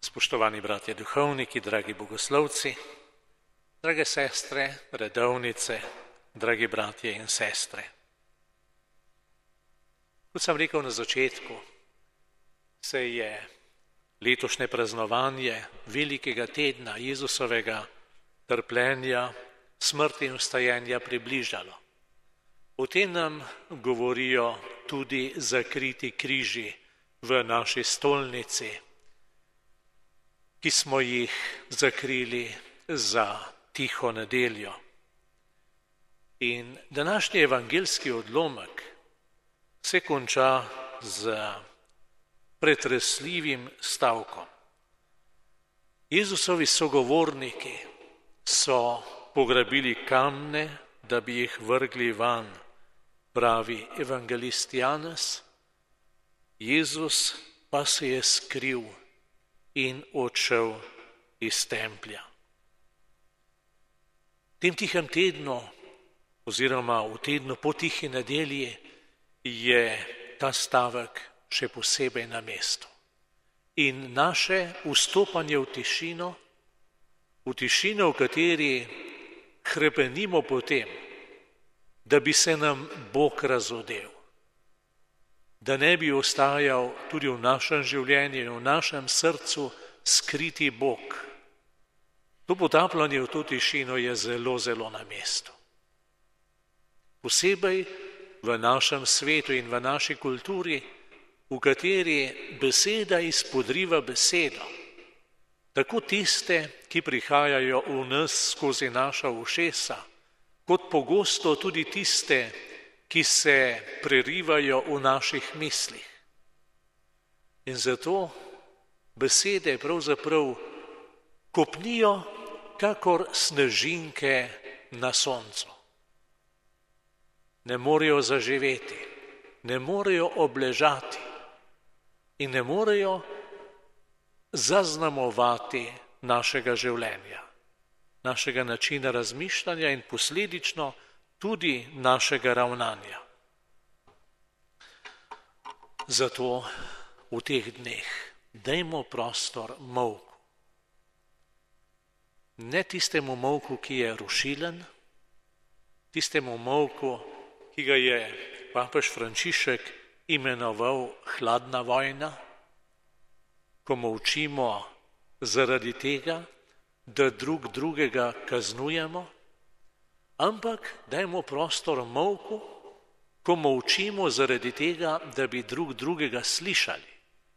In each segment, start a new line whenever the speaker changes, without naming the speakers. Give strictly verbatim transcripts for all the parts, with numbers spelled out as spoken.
Spoštovani bratje duhovniki, dragi bogoslovci, drage sestre, redovnice, dragi bratje in sestre. Kot sem rekel na začetku, se je letošnje praznovanje velikega tedna Jezusovega trpljenja, smrti in vstajenja približalo. O tem nam govorijo tudi zakriti križi v naši stolnici, ki smo jih zakrili za tiho nedeljo. In današnji evangeljski odlomek se konča z pretresljivim stavkom. Jezusovi sogovorniki so pograbili kamne, da bi jih vrgli van, pravi evangelist Janez. Jezus pa se je skril in odšel iz templja. V tem tihem tednu, oziroma v tednu po tihi nedelji, je ta stavek še posebej na mestu. In naše vstopanje v tišino, v tišino, v kateri hrepenimo po tem, da bi se nam Bog razodel, da ne bi ostajal tudi v našem življenju in v našem srcu skriti Bog. To potapljanje v to tišino je zelo, zelo na mestu. Posebej v našem svetu in v naši kulturi, v kateri beseda izpodriva besedo, tako tiste, ki prihajajo v nas skozi naša ušesa, kot pogosto tudi tiste, ki se prerivajo v naših mislih. In zato besede pravzaprav kopnijo kakor snežinke na soncu. Ne morejo zaživeti, ne morejo obležati in ne morejo zaznamovati našega življenja, našega načina razmišljanja in posledično tudi našega ravnanja. Zato v teh dneh dajmo prostor molku. Ne tistemu molku, ki je rušilen, tistemu molku, ki ga je papež Frančišek imenoval hladna vojna, ko molčimo zaradi tega, da drug drugega kaznujemo, ampak dajmo prostor molku, ko molčimo zaradi tega, da bi drug drugega slišali.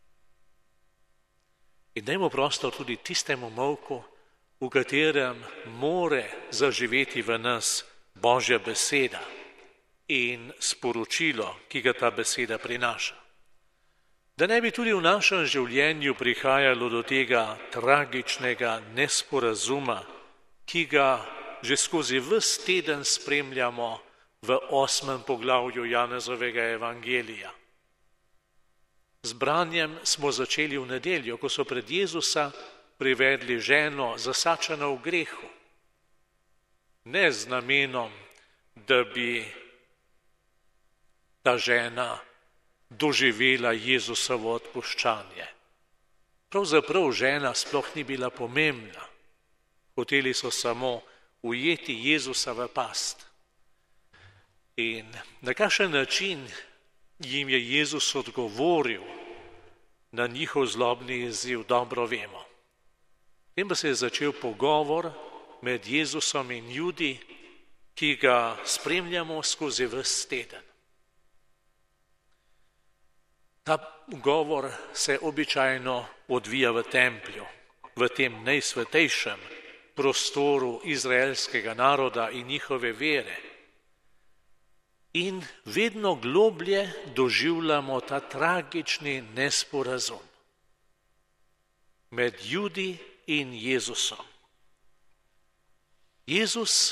In dajmo prostor tudi tistemu molku, v katerem more zaživeti v nas Božja beseda in sporočilo, ki ga ta beseda prinaša. Da ne bi tudi v našem življenju prihajalo do tega tragičnega nesporazuma, ki ga že skozi ves teden spremljamo v osmem poglavju Janezovega evangelija. Z branjem smo začeli v nedeljo, ko so pred Jezusa privedli ženo zasačeno v grehu. Ne z namenom, da bi ta žena doživela Jezusovo odpuščanje. Pravzaprav žena sploh ni bila pomembna. Hoteli so samo ujeti Jezusa v past. In na kakšen način jim je Jezus odgovoril na njihov zlobni izziv, dobro vemo. Potem pa se je začel pogovor med Jezusom in Judi, ki ga spremljamo skozi ves teden. Ta govor se običajno odvija v templju, v tem najsvetejšem prostoru izraelskega naroda in njihove vere. In vedno globlje doživljamo ta tragični nesporazum med Judi in Jezusom. Jezus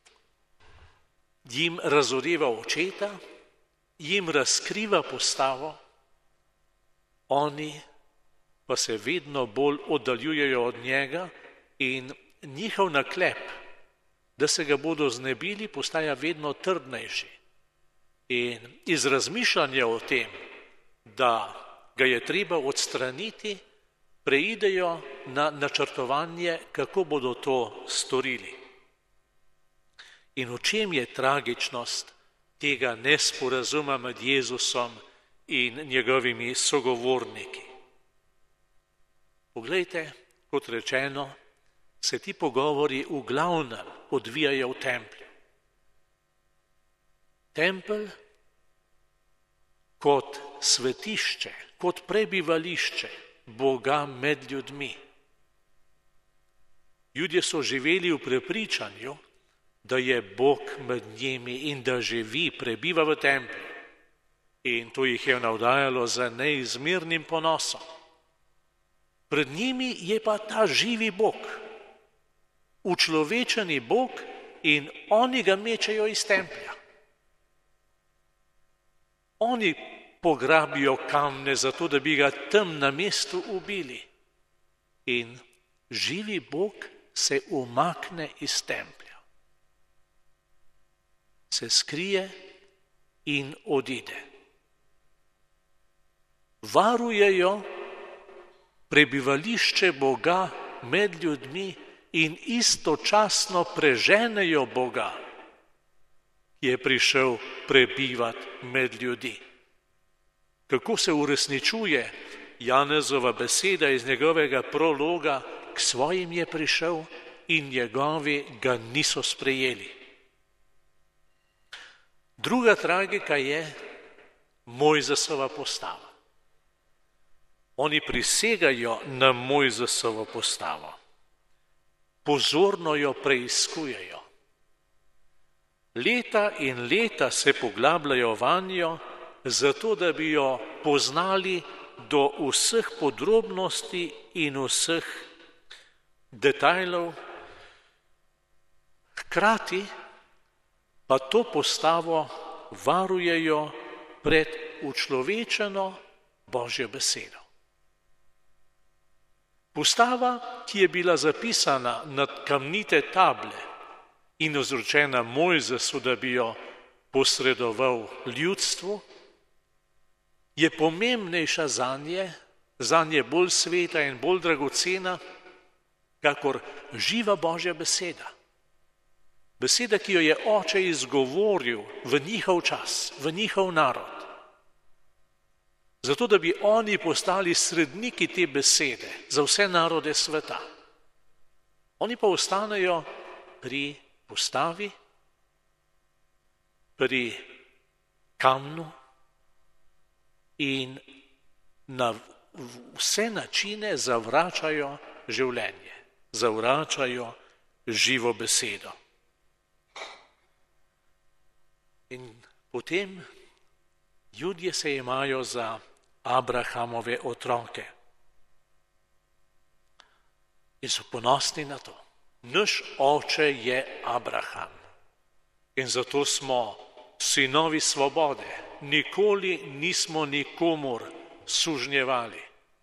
jim razodeva očeta, jim razkriva postavo, oni pa se vedno bolj oddaljujejo od njega in njihov naklep, da se ga bodo znebili, postaja vedno trdnejši. In iz razmišljanja o tem, da ga je treba odstraniti, preidejo na načrtovanje, kako bodo to storili. In v čem je tragičnost tega nesporazuma med Jezusom in njegovimi sogovorniki? Poglejte, kot rečeno, se ti pogovori v glavnem odvijajo v templju. Tempelj kot svetišče, kot prebivališče Boga med ljudmi. Ljudje so živeli v prepričanju, da je Bog med njimi in da živi, prebiva v templju. In to jih je navdajalo za neizmernim ponosom. Pred njimi je pa ta živi Bog, učlovečeni Bog, in oni ga mečejo iz templja. Oni pograbijo kamne zato, da bi ga tam na mestu ubili. In živi Bog se umakne iz templja. Se skrije in odide. Varujejo prebivališče Boga med ljudmi in istočasno preženejo Boga, ki je prišel prebivati med ljudi. Kako se uresničuje Janezova beseda iz njegovega prologa: k svojim je prišel in njegovi ga niso sprejeli. Druga tragika je Mojzesova postava. Oni prisegajo na Mojzesovo postavo. Pozorno jo preiskujejo. Leta in leta se poglabljajo vanjo, zato da bi jo poznali do vseh podrobnosti in vseh detajlov. Hkrati pa to postavo varujejo pred učlovečeno Božjo besedo. Postava, ki je bila zapisana na kamnite table in izročena Mojzesu, da bi jo posredoval ljudstvu, je pomembnejša zanje, zanje bolj sveta in bolj dragocena, kakor živa Božja beseda. Beseda, ki jo je Oče izgovoril v njihov čas, v njihov narod. Zato, da bi oni postali sredniki te besede za vse narode sveta. Oni pa ostanejo pri postavi, pri kamnu in na vse načine zavračajo življenje, zavračajo živo besedo. In potem Judje se imajo za Abrahamove otroke in so ponosni na to. Naš oče je Abraham in zato smo sinovi svobode. Nikoli nismo nikomur sužnjevali.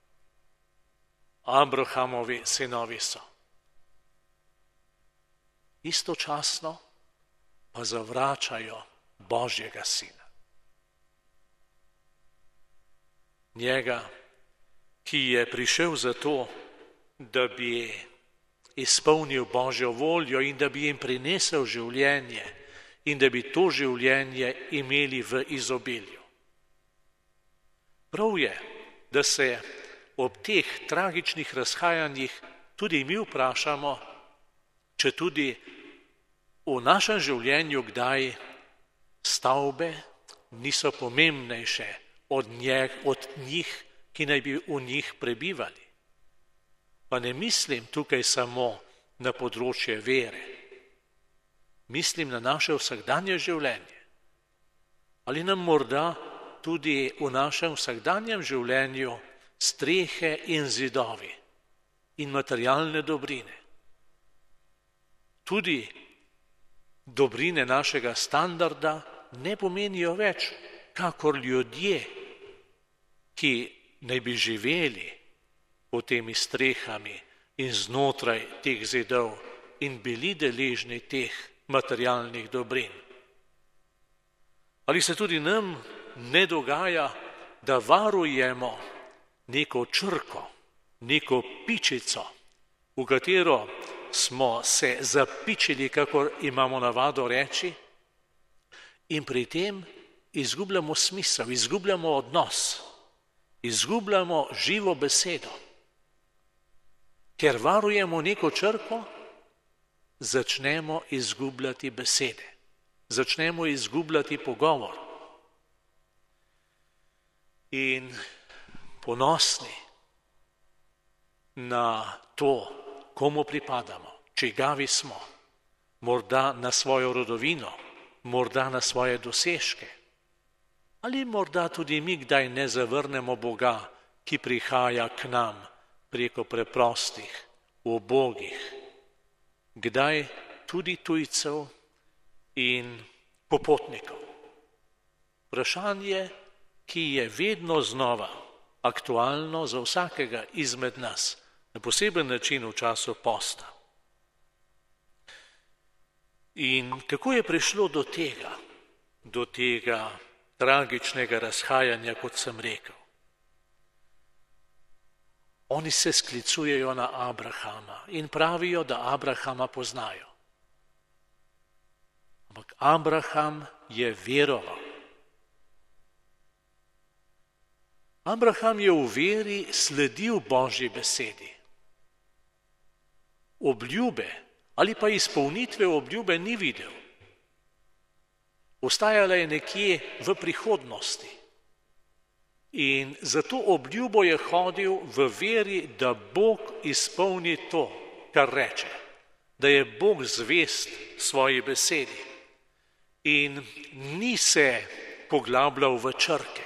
Abrahamovi sinovi so. Istočasno pa zavračajo Božjega sina. Njega, ki je prišel zato, da bi izpolnil Božjo voljo in da bi jim prinesel življenje in da bi to življenje imeli v izobilju. Prav je, da se ob teh tragičnih razhajanjih tudi mi vprašamo, če tudi v našem življenju kdaj stavbe niso pomembnejše od njih, od njih, ki naj bi v njih prebivali. Pa ne mislim tukaj samo na področje vere. Mislim na naše vsakdanje življenje. Ali nam morda tudi v našem vsakdanjem življenju strehe in zidovi in materialne dobrine. Tudi dobrine našega standarda ne pomenijo več, kakor ljudje, ki naj bi živeli pod temi strehami in znotraj teh zidov in bili deležni teh materialnih dobrin. Ali se tudi nam ne dogaja, da varujemo neko črko neko pičico, v katero smo se zapičili, kakor imamo navado reči, in pri tem izgubljamo smisel, izgubljamo odnos, izgubljamo živo besedo. Ker varujemo neko črko, začnemo izgubljati besede, začnemo izgubljati pogovor. In ponosni na to, komu pripadamo, čigavi smo, morda na svojo rodovino, morda na svoje dosežke, ali morda tudi mi kdaj ne zavrnemo Boga, ki prihaja k nam preko preprostih, ubogih, kdaj tudi tujcev in popotnikov. Vprašanje, ki je vedno znova aktualno za vsakega izmed nas, na poseben način v času posta. In kako je prišlo do tega, do tega tragičnega razhajanja, kot sem rekel? Oni se sklicujejo na Abrahama in pravijo, da Abrahama poznajo. Ampak Abraham je veroval. Abraham je v veri sledil Božji besedi. Obljube ali pa izpolnitve obljube ni videl. Ostajala je nekje v prihodnosti. In za to obljubo je hodil v veri, da Bog izpolni to, kar reče, da je Bog zvest svoji besedi. In ni se poglabljal v črke.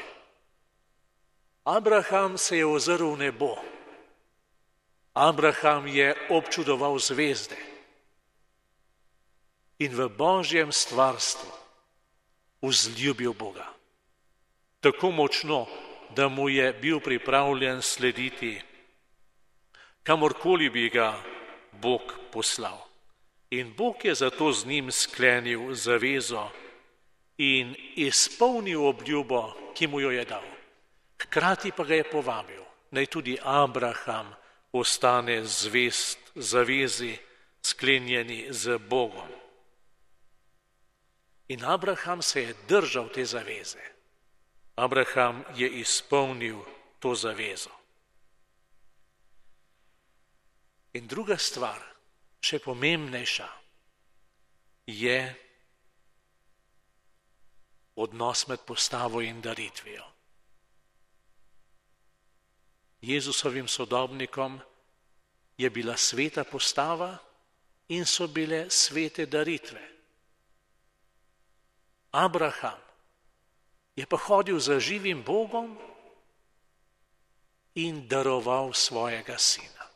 Abraham se je ozrl v nebo. Abraham je občudoval zvezde. In v Božjem stvarstvu vzljubil Boga. Tako močno, da mu je bil pripravljen slediti, kamorkoli bi ga Bog poslal. In Bog je zato z njim sklenil zavezo in izpolnil obljubo, ki mu jo je dal. Hkrati pa ga je povabil, naj tudi Abraham ostane zvest zavezi, sklenjeni z Bogom. In Abraham se je držal te zaveze. Abraham je izpolnil to zavezo. In druga stvar, še pomembnejša, je odnos med postavo in daritvijo. Jezusovim sodobnikom je bila sveta postava in so bile svete daritve. Abraham je pa hodil za živim Bogom in daroval svojega sina.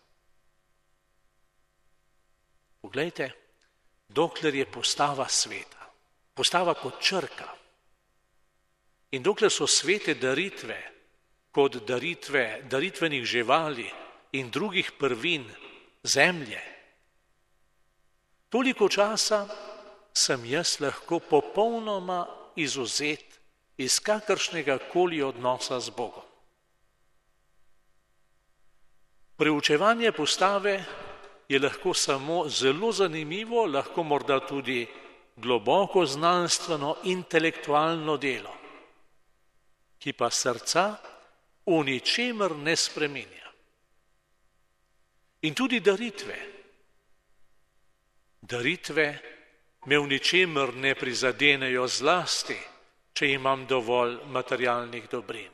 Poglejte, dokler je postava sveta, postava kot črka, in dokler so svete daritve kot daritve daritvenih živali in drugih prvin zemlje, toliko časa sem jaz lahko popolnoma izvzet iz kakršnega koli odnosa z Bogom. Preučevanje postave je lahko samo zelo zanimivo, lahko morda tudi globoko znanstveno, intelektualno delo, ki pa srca v ničemer ne spreminja. In tudi daritve. Daritve me v ničemer ne prizadenejo, zlasti, če imam dovolj materialnih dobrin.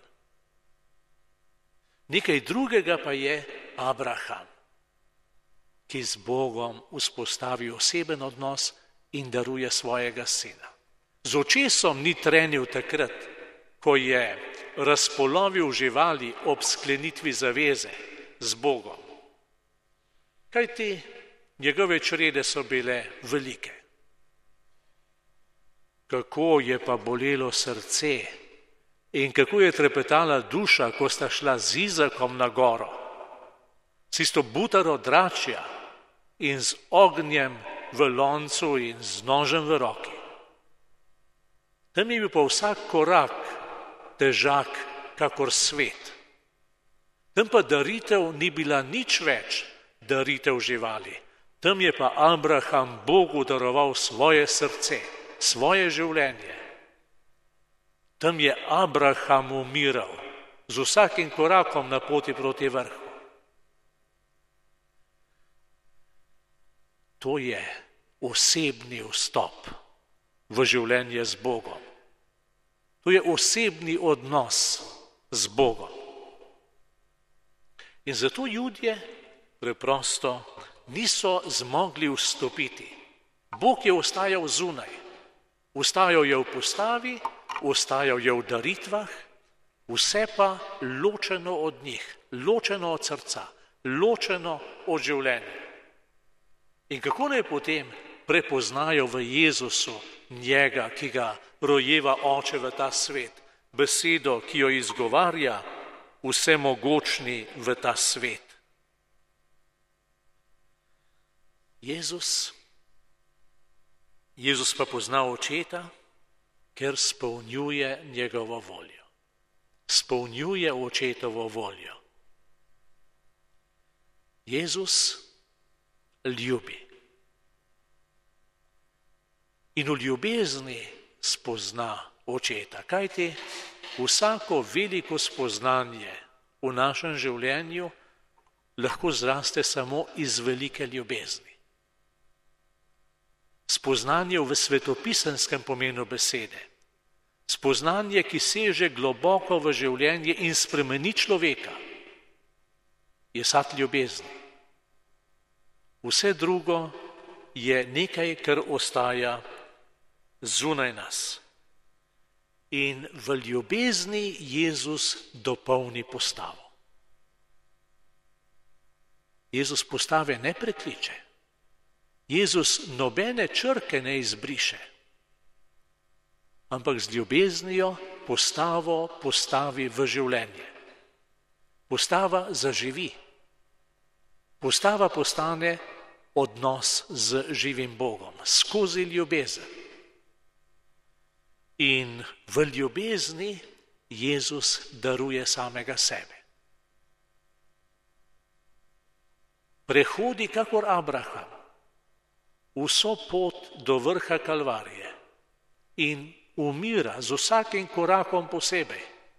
Nekaj drugega pa je Abraham, ki z Bogom vzpostavi oseben odnos in daruje svojega sina. Z očesom ni trenil takrat, ko je razpolovil živali ob sklenitvi zaveze z Bogom. Kajti njegove črede so bile velike. Kako je pa bolelo srce in kako je trepetala duša, ko sta šla z Izakom na goro, s tisto butaro dračja in z ognjem v loncu in z nožem v roki. Tam je bil pa vsak korak težak kakor svet. Tam pa daritev ni bila nič več daritev živali. Tam je pa Abraham Bogu daroval svoje srce, svoje življenje. Tam je Abraham umiral z vsakim korakom na poti proti vrhu. To je osebni vstop v življenje z Bogom. To je osebni odnos z Bogom. In zato Judje preprosto niso zmogli vstopiti. Bog je ostajal zunaj. Ostajal je v postavi, ostajal je v daritvah, vse pa ločeno od njih, ločeno od srca, ločeno od življenja. In kako naj potem prepoznajo v Jezusu njega, ki ga rojeva Oče v ta svet, besedo, ki jo izgovarja vsemogočni v ta svet. Jezus, Jezus pa pozna Očeta, ker spolnjuje njegovo voljo. Spolnjuje Očetovo voljo. Jezus ljubi. In v ljubezni spozna Očeta. Kajti vsako veliko spoznanje v našem življenju lahko zraste samo iz velike ljubezni. Spoznanje v svetopisenskem pomenu besede. Spoznanje, ki seže globoko v življenje in spremeni človeka, je sad ljubezni. Vse drugo je nekaj, kar ostaja zunaj nas. In v ljubezni Jezus dopolni postavo. Jezus postave ne prekliče. Jezus nobene črke ne izbriše, ampak z ljubeznijo postavo postavi v življenje. Postava zaživi. Postava postane odnos z živim Bogom, skozi ljubezen. In v ljubezni Jezus daruje samega sebe. Prehodi kakor Abraham vso pot do vrha Kalvarije in umira z vsakim korakom posebej.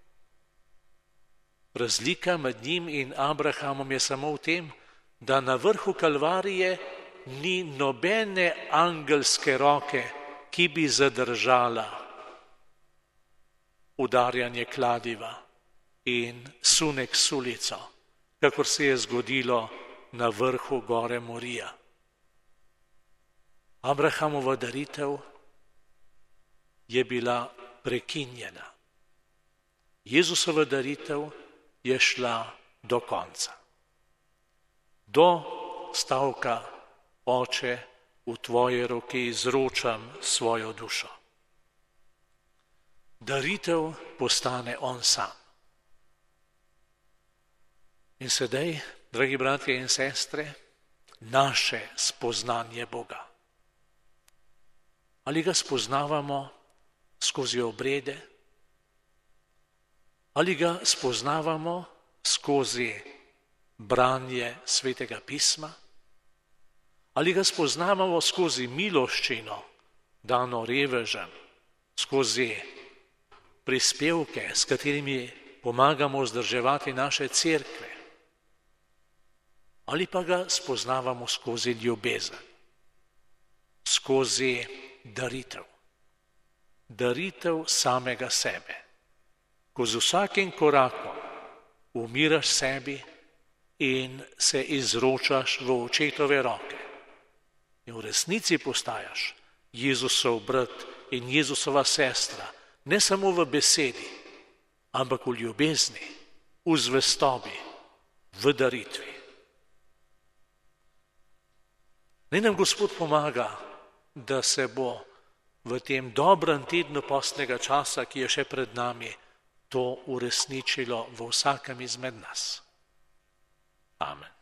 Razlika med njim in Abrahamom je samo v tem, da na vrhu Kalvarije ni nobene angelske roke, ki bi zadržala udarjanje kladiva in sunek sulico, kakor se je zgodilo na vrhu gore Morija. Abrahamova daritev je bila prekinjena. Jezusova daritev je šla do konca. Do stavka: Oče, v tvoje roke izročam svojo dušo. Daritev postane on sam. In sedaj, dragi bratje in sestre, naše spoznanje Boga. Ali ga spoznavamo skozi obrede? Ali ga spoznavamo skozi branje Svetega pisma? Ali ga spoznavamo skozi miloščino, dano revežem, skozi prispevke, s katerimi pomagamo vzdrževati naše cerkve? Ali pa ga spoznavamo skozi ljubezen, skozi daritev, daritev samega sebe, ko z vsakim korakom umiraš sebi in se izročaš v Očetove roke. In v resnici postajaš Jezusov brat in Jezusova sestra, ne samo v besedi, ampak v ljubezni, v zvestobi, v daritvi. Naj nam Gospod pomaga, da se bo v tem dobrem tednu postnega časa, ki je še pred nami, to uresničilo v vsakem izmed nas. Amen.